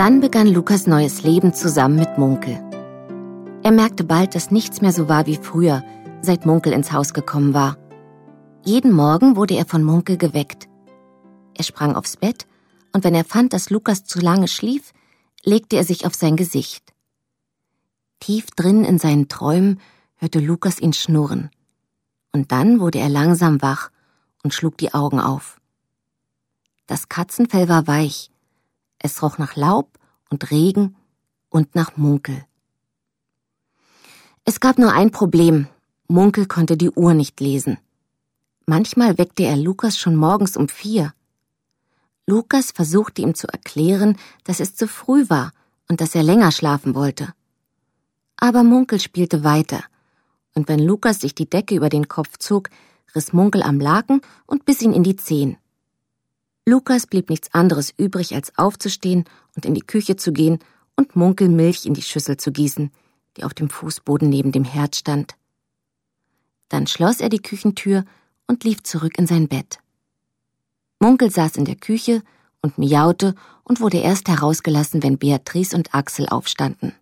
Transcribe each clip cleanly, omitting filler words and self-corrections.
Dann begann Lukas neues Leben zusammen mit Munkel. Er merkte bald, dass nichts mehr so war wie früher, seit Munkel ins Haus gekommen war. Jeden Morgen wurde er von Munkel geweckt. Er sprang aufs Bett und wenn er fand, dass Lukas zu lange schlief, legte er sich auf sein Gesicht. Tief drin in seinen Träumen hörte Lukas ihn schnurren. Und dann wurde er langsam wach und schlug die Augen auf. Das Katzenfell war weich. Es roch nach Laub und Regen und nach Munkel. Es gab nur ein Problem. Munkel konnte die Uhr nicht lesen. Manchmal weckte er Lukas schon morgens um 4. Lukas versuchte ihm zu erklären, dass es zu früh war und dass er länger schlafen wollte. Aber Munkel spielte weiter, und wenn Lukas sich die Decke über den Kopf zog, riss Munkel am Laken und biss ihn in die Zehen. Lukas blieb nichts anderes übrig, als aufzustehen und in die Küche zu gehen und Munkel Milch in die Schüssel zu gießen, die auf dem Fußboden neben dem Herd stand. Dann schloss er die Küchentür und lief zurück in sein Bett. Munkel saß in der Küche und miaute und wurde erst herausgelassen, wenn Beatrice und Axel aufstanden.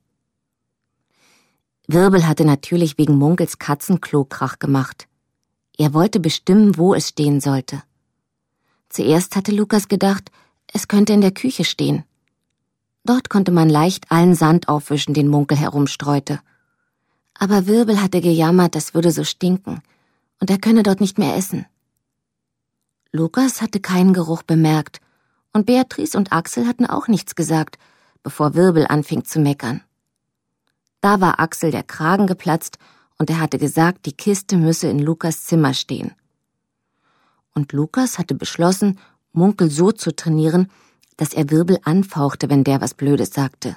Wirbel hatte natürlich wegen Munkels Katzenklo Krach gemacht. Er wollte bestimmen, wo es stehen sollte. Zuerst hatte Lukas gedacht, es könnte in der Küche stehen. Dort konnte man leicht allen Sand aufwischen, den Munkel herumstreute. Aber Wirbel hatte gejammert, das würde so stinken, und er könne dort nicht mehr essen. Lukas hatte keinen Geruch bemerkt, und Beatrice und Axel hatten auch nichts gesagt, bevor Wirbel anfing zu meckern. Da war Axel der Kragen geplatzt, und er hatte gesagt, die Kiste müsse in Lukas Zimmer stehen. Und Lukas hatte beschlossen, Munkel so zu trainieren, dass er Wirbel anfauchte, wenn der was Blödes sagte.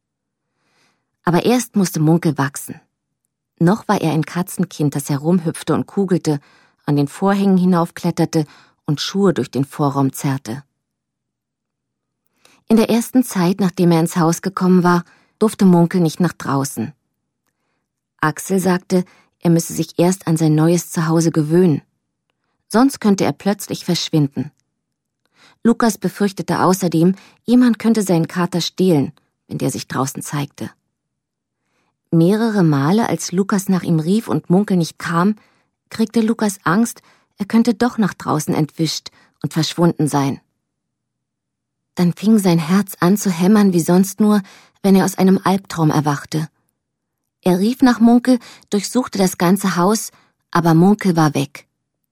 Aber erst musste Munkel wachsen. Noch war er ein Katzenkind, das herumhüpfte und kugelte, an den Vorhängen hinaufkletterte und Schuhe durch den Vorraum zerrte. In der ersten Zeit, nachdem er ins Haus gekommen war, durfte Munkel nicht nach draußen. Axel sagte, er müsse sich erst an sein neues Zuhause gewöhnen. Sonst könnte er plötzlich verschwinden. Lukas befürchtete außerdem, jemand könnte seinen Kater stehlen, wenn der sich draußen zeigte. Mehrere Male, als Lukas nach ihm rief und Munkel nicht kam, kriegte Lukas Angst, er könnte doch nach draußen entwischt und verschwunden sein. Dann fing sein Herz an zu hämmern wie sonst nur, wenn er aus einem Albtraum erwachte. Er rief nach Munkel, durchsuchte das ganze Haus, aber Munkel war weg.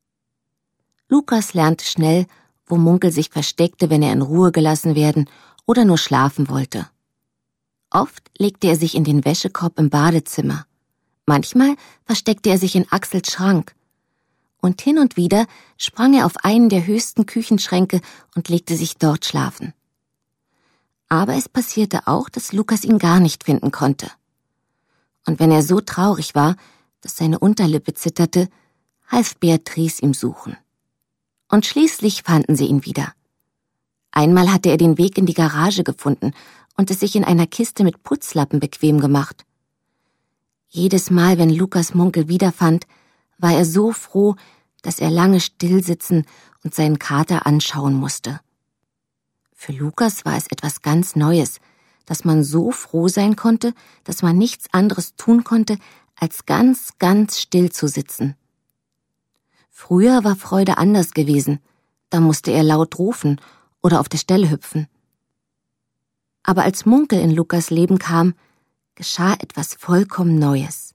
Lukas lernte schnell, wo Munkel sich versteckte, wenn er in Ruhe gelassen werden oder nur schlafen wollte. Oft legte er sich in den Wäschekorb im Badezimmer. Manchmal versteckte er sich in Axels Schrank. Und hin und wieder sprang er auf einen der höchsten Küchenschränke und legte sich dort schlafen. Aber es passierte auch, dass Lukas ihn gar nicht finden konnte. Und wenn er so traurig war, dass seine Unterlippe zitterte, half Beatrice ihm suchen. Und schließlich fanden sie ihn wieder. Einmal hatte er den Weg in die Garage gefunden und es sich in einer Kiste mit Putzlappen bequem gemacht. Jedes Mal, wenn Lukas Munkel wiederfand, war er so froh, dass er lange stillsitzen und seinen Kater anschauen musste. Für Lukas war es etwas ganz Neues, dass man so froh sein konnte, dass man nichts anderes tun konnte, als ganz, ganz still zu sitzen. Früher war Freude anders gewesen, da musste er laut rufen oder auf der Stelle hüpfen. Aber als Munkel in Lukas Leben kam, geschah etwas vollkommen Neues.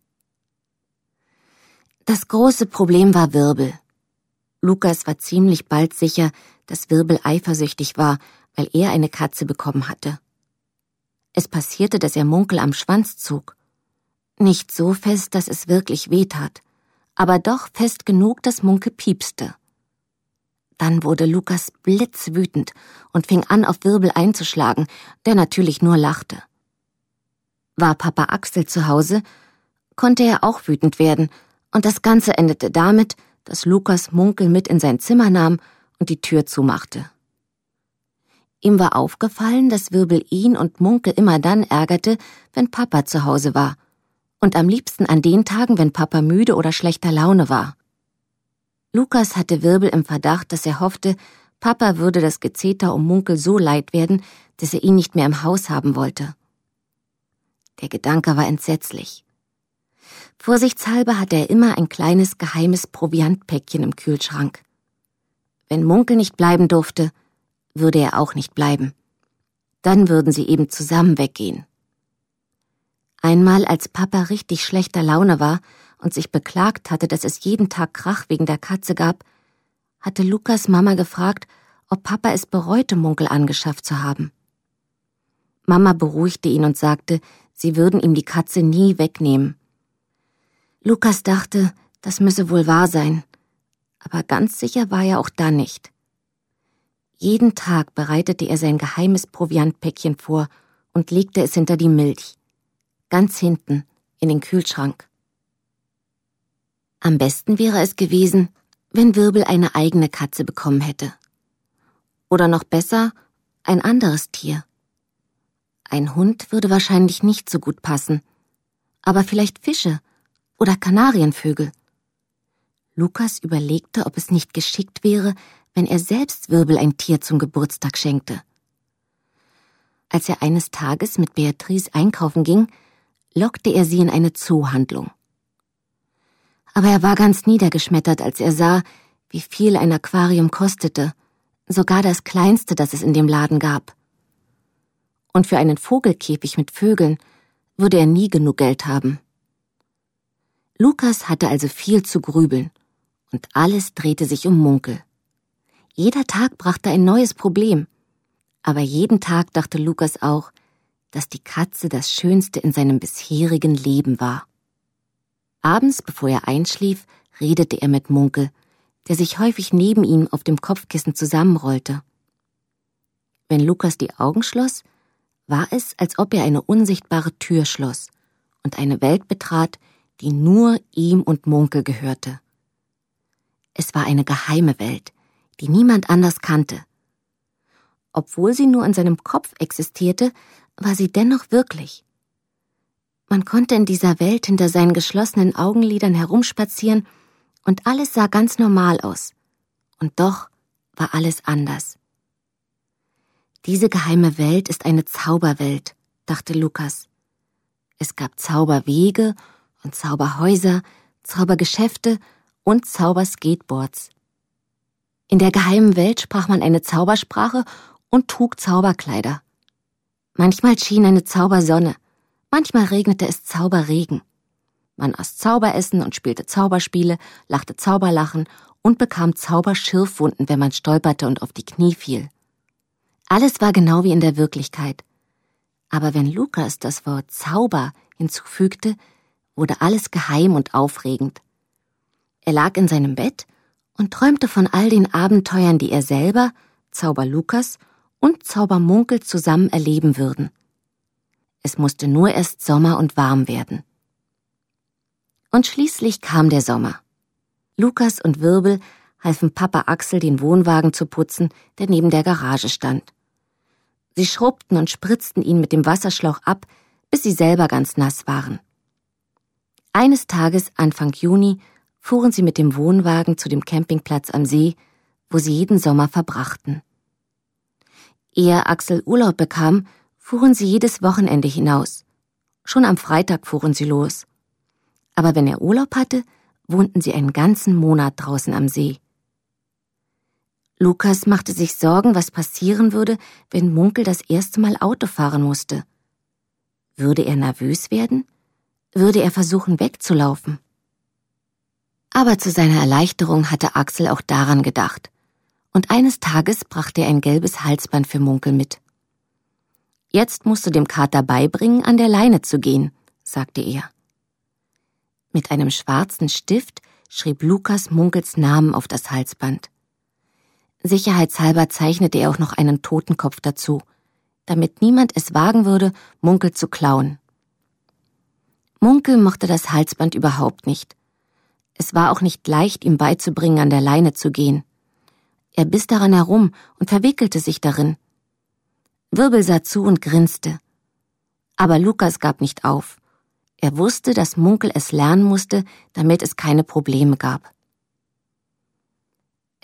Das große Problem war Wirbel. Lukas war ziemlich bald sicher, dass Wirbel eifersüchtig war, weil er eine Katze bekommen hatte. Es passierte, dass er Munkel am Schwanz zog. Nicht so fest, dass es wirklich wehtat, aber doch fest genug, dass Munkel piepste. Dann wurde Lukas blitzwütend und fing an, auf Wirbel einzuschlagen, der natürlich nur lachte. War Papa Axel zu Hause, konnte er auch wütend werden, und das Ganze endete damit, dass Lukas Munkel mit in sein Zimmer nahm und die Tür zumachte. Ihm war aufgefallen, dass Wirbel ihn und Munkel immer dann ärgerte, wenn Papa zu Hause war, und am liebsten an den Tagen, wenn Papa müde oder schlechter Laune war. Lukas hatte Wirbel im Verdacht, dass er hoffte, Papa würde das Gezeter um Munkel so leid werden, dass er ihn nicht mehr im Haus haben wollte. Der Gedanke war entsetzlich. Vorsichtshalber hatte er immer ein kleines geheimes Proviantpäckchen im Kühlschrank. Wenn Munkel nicht bleiben durfte, würde er auch nicht bleiben. Dann würden sie eben zusammen weggehen. Einmal, als Papa richtig schlechter Laune war und sich beklagt hatte, dass es jeden Tag Krach wegen der Katze gab, hatte Lukas Mama gefragt, ob Papa es bereute, Munkel angeschafft zu haben. Mama beruhigte ihn und sagte, sie würden ihm die Katze nie wegnehmen. Lukas dachte, das müsse wohl wahr sein, aber ganz sicher war er auch da nicht. Jeden Tag bereitete er sein geheimes Proviantpäckchen vor und legte es hinter die Milch, ganz hinten in den Kühlschrank. Am besten wäre es gewesen, wenn Wirbel eine eigene Katze bekommen hätte. Oder noch besser, ein anderes Tier. Ein Hund würde wahrscheinlich nicht so gut passen, aber vielleicht Fische oder Kanarienvögel. Lukas überlegte, ob es nicht geschickt wäre, wenn er selbst Wirbel ein Tier zum Geburtstag schenkte. Als er eines Tages mit Beatrice einkaufen ging, lockte er sie in eine Zoohandlung. Aber er war ganz niedergeschmettert, als er sah, wie viel ein Aquarium kostete, sogar das kleinste, das es in dem Laden gab. Und für einen Vogelkäfig mit Vögeln würde er nie genug Geld haben. Lukas hatte also viel zu grübeln, und alles drehte sich um Munkel. Jeder Tag brachte ein neues Problem, aber jeden Tag dachte Lukas auch, dass die Katze das Schönste in seinem bisherigen Leben war. Abends, bevor er einschlief, redete er mit Munkel, der sich häufig neben ihm auf dem Kopfkissen zusammenrollte. Wenn Lukas die Augen schloss, war es, als ob er eine unsichtbare Tür schloss und eine Welt betrat, die nur ihm und Munkel gehörte. Es war eine geheime Welt, die niemand anders kannte. Obwohl sie nur in seinem Kopf existierte, war sie dennoch wirklich. Man konnte in dieser Welt hinter seinen geschlossenen Augenlidern herumspazieren und alles sah ganz normal aus. Und doch war alles anders. Diese geheime Welt ist eine Zauberwelt, dachte Lukas. Es gab Zauberwege und Zauberhäuser, Zaubergeschäfte und Zauberskateboards. In der geheimen Welt sprach man eine Zaubersprache und trug Zauberkleider. Manchmal schien eine Zaubersonne, manchmal regnete es Zauberregen. Man aß Zauberessen und spielte Zauberspiele, lachte Zauberlachen und bekam Zauberschürfwunden, wenn man stolperte und auf die Knie fiel. Alles war genau wie in der Wirklichkeit. Aber wenn Lukas das Wort Zauber hinzufügte, wurde alles geheim und aufregend. Er lag in seinem Bett und träumte von all den Abenteuern, die er selber, Zauber Lukas und Zauber Munkel zusammen erleben würden. Es musste nur erst Sommer und warm werden. Und schließlich kam der Sommer. Lukas und Wirbel halfen Papa Axel, den Wohnwagen zu putzen, der neben der Garage stand. Sie schrubbten und spritzten ihn mit dem Wasserschlauch ab, bis sie selber ganz nass waren. Eines Tages, Anfang Juni, fuhren sie mit dem Wohnwagen zu dem Campingplatz am See, wo sie jeden Sommer verbrachten. Ehe Axel Urlaub bekam, fuhren sie jedes Wochenende hinaus. Schon am Freitag fuhren sie los. Aber wenn er Urlaub hatte, wohnten sie einen ganzen Monat draußen am See. Lukas machte sich Sorgen, was passieren würde, wenn Munkel das erste Mal Auto fahren musste. Würde er nervös werden? Würde er versuchen, wegzulaufen? Aber zu seiner Erleichterung hatte Axel auch daran gedacht. Und eines Tages brachte er ein gelbes Halsband für Munkel mit. »Jetzt musst du dem Kater beibringen, an der Leine zu gehen«, sagte er. Mit einem schwarzen Stift schrieb Lukas Munkels Namen auf das Halsband. Sicherheitshalber zeichnete er auch noch einen Totenkopf dazu, damit niemand es wagen würde, Munkel zu klauen. Munkel mochte das Halsband überhaupt nicht. Es war auch nicht leicht, ihm beizubringen, an der Leine zu gehen. Er biss daran herum und verwickelte sich darin. Wirbel sah zu und grinste. Aber Lukas gab nicht auf. Er wusste, dass Munkel es lernen musste, damit es keine Probleme gab.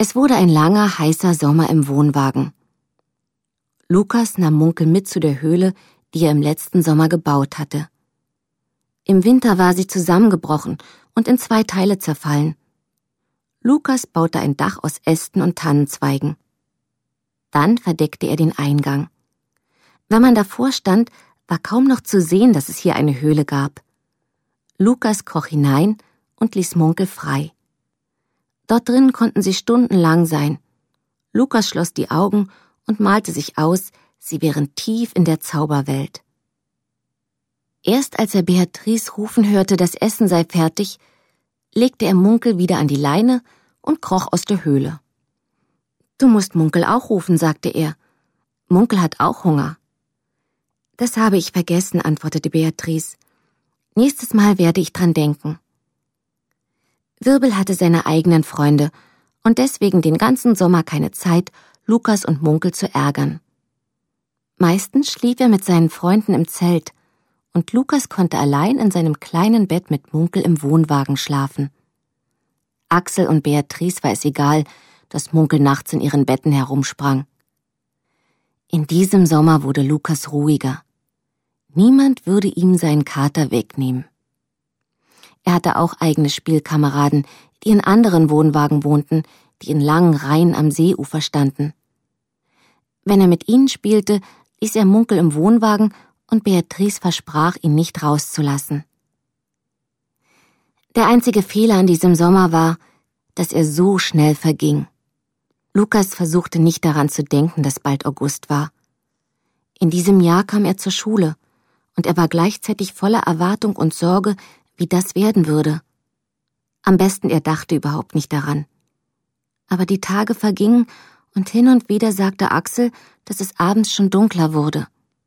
Es wurde ein langer, heißer Sommer im Wohnwagen. Lukas nahm Munkel mit zu der Höhle, die er im letzten Sommer gebaut hatte. Im Winter war sie zusammengebrochen und in 2 Teile zerfallen. Lukas baute ein Dach aus Ästen und Tannenzweigen. Dann verdeckte er den Eingang. Wenn man davor stand, war kaum noch zu sehen, dass es hier eine Höhle gab. Lukas kroch hinein und ließ Munkel frei. Dort drin konnten sie stundenlang sein. Lukas schloss die Augen und malte sich aus, sie wären tief in der Zauberwelt. Erst als er Beatrice rufen hörte, das Essen sei fertig, legte er Munkel wieder an die Leine und kroch aus der Höhle. »Du musst Munkel auch rufen«, sagte er. »Munkel hat auch Hunger.« »Das habe ich vergessen«, antwortete Beatrice. »Nächstes Mal werde ich dran denken.« Wirbel hatte seine eigenen Freunde und deswegen den ganzen Sommer keine Zeit, Lukas und Munkel zu ärgern. Meistens schlief er mit seinen Freunden im Zelt und Lukas konnte allein in seinem kleinen Bett mit Munkel im Wohnwagen schlafen. Axel und Beatrice war es egal, dass Munkel nachts in ihren Betten herumsprang. In diesem Sommer wurde Lukas ruhiger. Niemand würde ihm seinen Kater wegnehmen. Er hatte auch eigene Spielkameraden, die in anderen Wohnwagen wohnten, die in langen Reihen am Seeufer standen. Wenn er mit ihnen spielte, ließ er Munkel im Wohnwagen und Beatrice versprach, ihn nicht rauszulassen. Der einzige Fehler an diesem Sommer war, dass er so schnell verging. Lukas versuchte nicht daran zu denken, dass bald August war. In diesem Jahr kam er zur Schule und er war gleichzeitig voller Erwartung und Sorge, wie das werden würde. Am besten er dachte überhaupt nicht daran. Aber die Tage vergingen und hin und wieder sagte Axel, dass es abends schon dunkler wurde.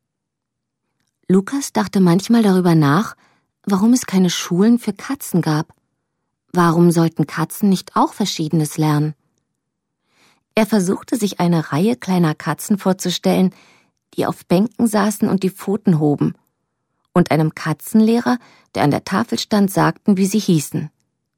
Lukas dachte manchmal darüber nach, warum es keine Schulen für Katzen gab. Warum sollten Katzen nicht auch Verschiedenes lernen? Er versuchte sich eine Reihe kleiner Katzen vorzustellen, die auf Bänken saßen und die Pfoten hoben, und einem Katzenlehrer, der an der Tafel stand, sagten, wie sie hießen.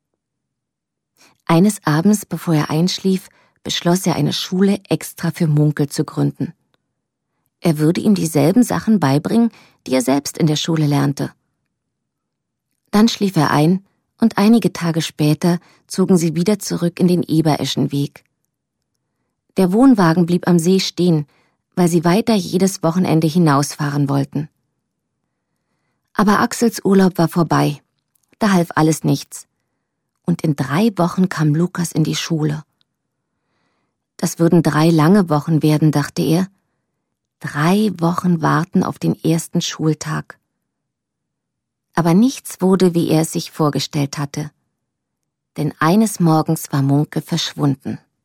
Eines Abends, bevor er einschlief, beschloss er, eine Schule extra für Munkel zu gründen. Er würde ihm dieselben Sachen beibringen, die er selbst in der Schule lernte. Dann schlief er ein und einige Tage später zogen sie wieder zurück in den Ebereschenweg. Der Wohnwagen blieb am See stehen, weil sie weiter jedes Wochenende hinausfahren wollten. Aber Axels Urlaub war vorbei. Da half alles nichts. Und in 3 Wochen kam Lukas in die Schule. Das würden 3 lange Wochen werden, dachte er. 3 Wochen warten auf den ersten Schultag. Aber nichts wurde, wie er es sich vorgestellt hatte. Denn eines Morgens war Munkel verschwunden.